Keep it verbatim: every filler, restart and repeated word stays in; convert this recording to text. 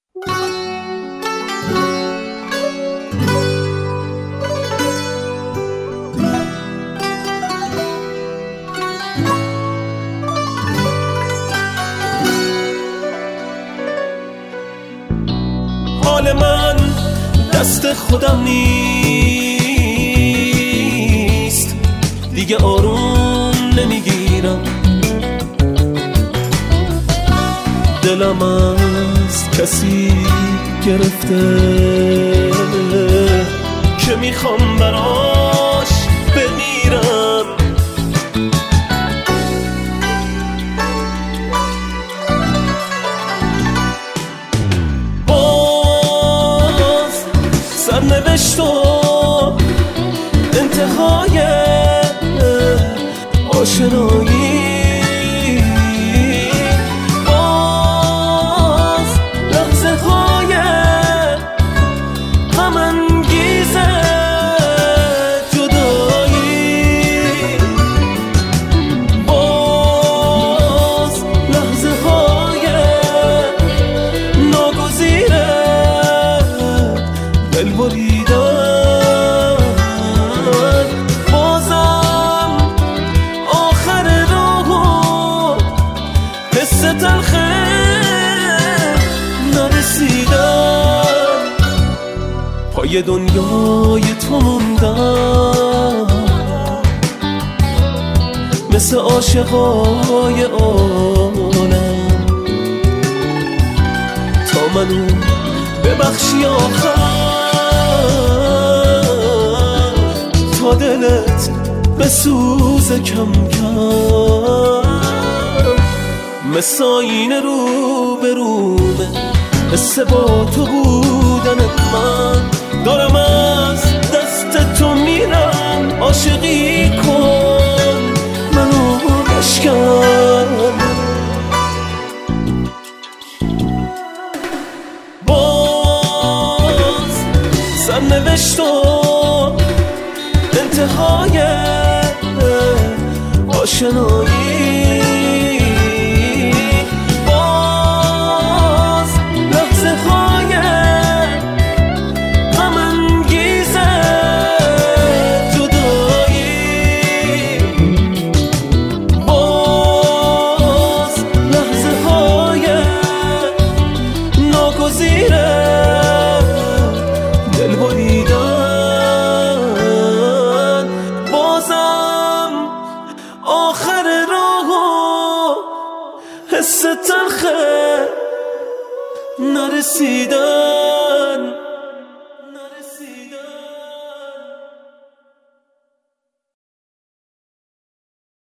حال من دست خودم نیست، دیگه آروم نمیگیرم. دلم از کسی گرفته که میخوام براش بمیرم. باز سرنوشت و انتهای آشنایی، بازم آخر راهو حس تلخه نرسیدم. پای دنیای تو موندم مثل عاشقای عالم، تا منو ببخشی آخر، تا دلت بسوزه کم کم. مثل آینه رو به رومه، حس با تو بودنت من دارم از دست تو میرم. عاشقی کن منو بشکن. باز سرنوشت و انتهای آشنایی، باز لحظه های غم انگیز جدایی، باز لحظه های ناگزیر دل بریدن. بازم آخر راهو حس تلخه نرسیدن.